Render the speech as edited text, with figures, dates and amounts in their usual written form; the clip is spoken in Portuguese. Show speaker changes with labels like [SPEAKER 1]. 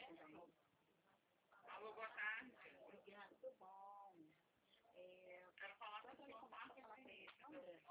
[SPEAKER 1] Alô, boa tarde.
[SPEAKER 2] Obrigada, tudo bom.
[SPEAKER 1] Quero falar com o senhor Marcos Ferreira.